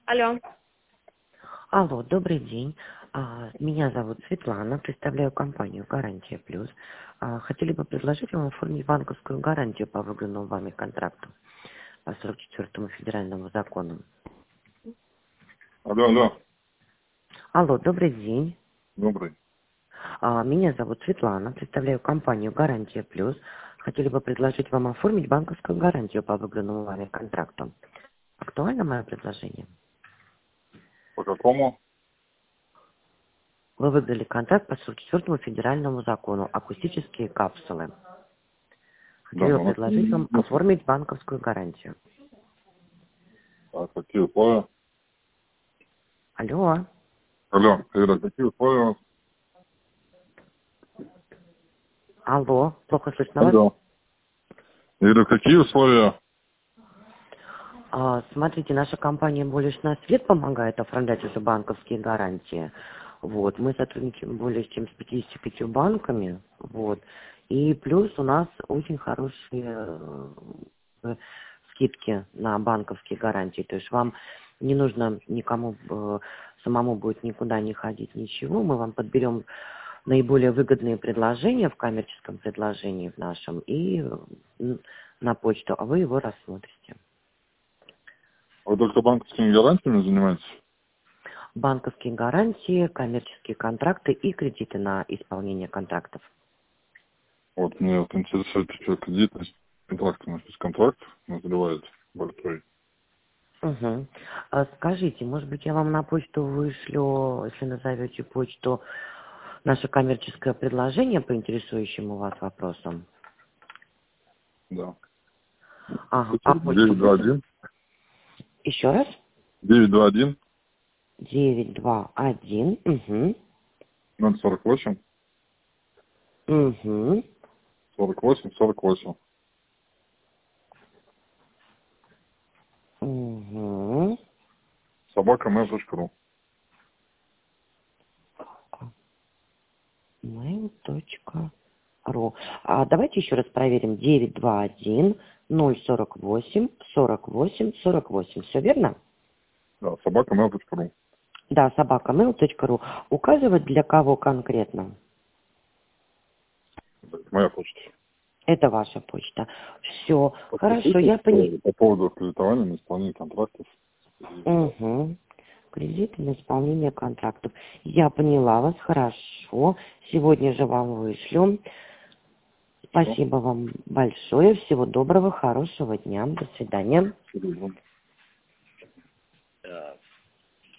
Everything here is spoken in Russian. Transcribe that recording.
Алло. Алло, добрый день. Меня зовут Светлана, представляю компанию «Гарантия Плюс». Хотели бы предложить вам оформить банковскую гарантию по выигранному вами контракту по 44-му федеральному закону. Алло. Алло, добрый день. Добрый. Меня зовут Светлана, представляю компанию «Гарантия Плюс». Хотели бы предложить вам оформить банковскую гарантию по выигранному вами контракту. Актуально мое предложение? По какому? Вы выиграли контракт по 44-му федеральному закону «Акустические капсулы». Да, Хотела предложить вам оформить банковскую гарантию. А какие условия? Алло. Алло, Ира, какие условия у вас? Алло. Плохо слышно вас? Алло. Ира, какие условия? Смотрите, наша компания «Более на свет» помогает оформлять уже банковские гарантии. Вот. Мы сотрудничаем более чем с 55 банками. Вот. И плюс у нас очень хорошие скидки на банковские гарантии. То есть вам не нужно никому самому будет никуда не ходить, ничего. Мы вам подберем наиболее выгодные предложения в коммерческом предложении в нашем и на почту, а вы его рассмотрите. Вы только банковскими гарантиями занимаетесь? Банковские гарантии, коммерческие контракты и кредиты на исполнение контрактов. Вот мне вот интересует еще кредитность. Контракт у нас без контрактов назревает большой. Угу. Скажите, может быть, я вам на почту вышлю, если назовете почту, наше коммерческое предложение по интересующим вас вопросам? Да. Ага, а почту вы... 921 Еще раз? 921 921, угу. 048 Угу. 48. Угу. @mail.ru. mail.ru. Давайте еще раз проверим. 921 048 48. Все верно? Да, @mail.ru. Да, mail.ru. Указывать для кого конкретно? Это моя почта. Это ваша почта. Все, хорошо, я поняла. По поводу кредитования на исполнение контрактов. Угу. Кредиты на исполнение контрактов. Я поняла вас, хорошо. Сегодня же вам вышлю. Спасибо вам большое. Всего доброго, хорошего дня. До свидания.